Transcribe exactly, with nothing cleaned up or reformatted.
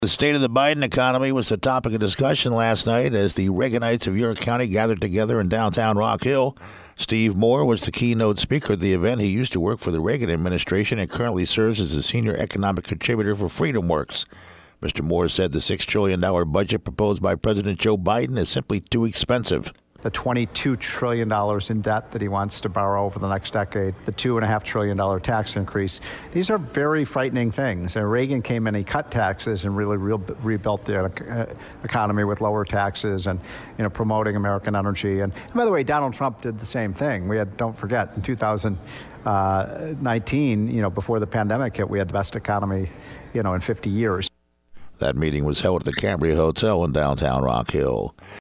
The state of the Biden economy was the topic of discussion last night as the Reaganites of York County gathered together in downtown Rock Hill. Steve Moore was the keynote speaker at the event. He used to work for the Reagan administration and currently serves as a senior economic contributor for FreedomWorks. Mister Moore said the six trillion dollars budget proposed by President Joe Biden is simply too expensive. The twenty-two trillion dollars in debt that he wants to borrow over the next decade, the two point five trillion dollars tax increase. These are very frightening things. And Reagan came in, he cut taxes and really re- rebuilt the uh, economy with lower taxes and, you know, promoting American energy. And, and by the way, Donald Trump did the same thing. We had, don't forget, in two thousand nineteen, you know, before the pandemic hit, we had the best economy, you know, in fifty years. That meeting was held at the Cambria Hotel in downtown Rock Hill.